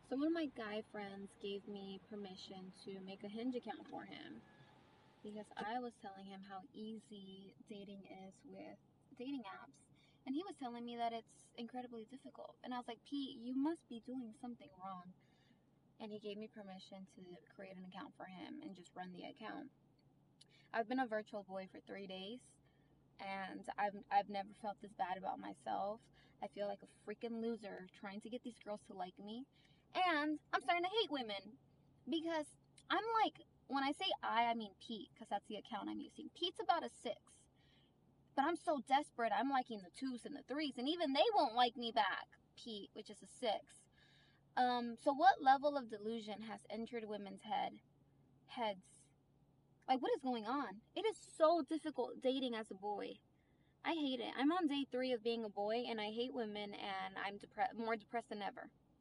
So one of my guy friends gave me permission to make a Hinge account for him because I was telling him how easy dating is with dating apps. And he was telling me that it's incredibly difficult. And I was like, Pete, you must be doing something wrong. And he gave me permission to create an account for him and just run the account. I've been a virtual boy for 3 days, and I've never felt this bad about myself. I feel like a freaking loser trying to get these girls to like me, and I'm starting to hate women because I'm like, when I say I mean Pete, because that's the account I'm using. Pete's about a 6, but I'm so desperate. I'm liking the 2s and the 3s, and even they won't like me back. Pete, which is a 6. So what level of delusion has entered women's heads? Like, what is going on? It is so difficult dating as a boy. I hate it. I'm on day 3 of being a boy, and I hate women, and I'm more depressed than ever.